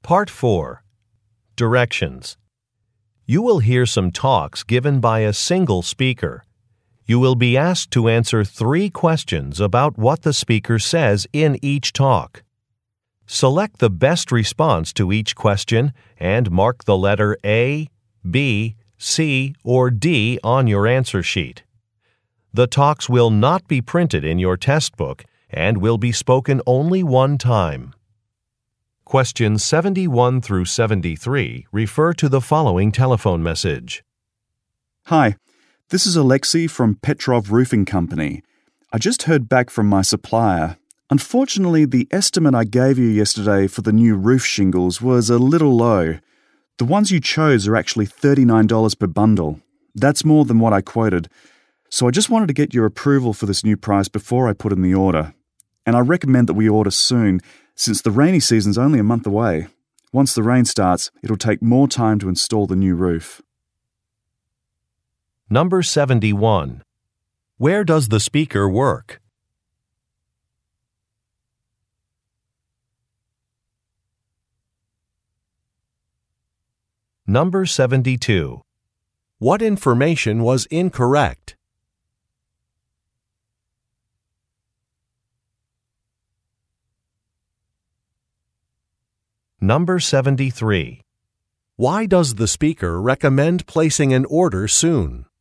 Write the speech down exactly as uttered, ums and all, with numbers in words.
Part four. Directions. You will hear some talks given by a single speaker. You will be asked to answer three questions about what the speaker says in each talk. Select the best response to each question and mark the letter A, B, C, or D on your answer sheet. The talks will not be printed in your test book and will be spoken only one time. Questions seventy-one through seventy-three refer to the following telephone message. Hi, this is Alexei from Petrov Roofing Company. I just heard back from my supplier. Unfortunately, the estimate I gave you yesterday for the new roof shingles was a little low. The ones you chose are actually thirty-nine dollars per bundle. That's more than what I quoted. So I just wanted to get your approval for this new price before I put in the order. And I recommend that we order soon, since the rainy season's only a month away. Once the rain starts, it'll take more time to install the new roof. Number seventy-one. Where does the speaker work? Number seventy-two. What information was incorrect? Number seventy-three. Why does the speaker recommend placing an order soon?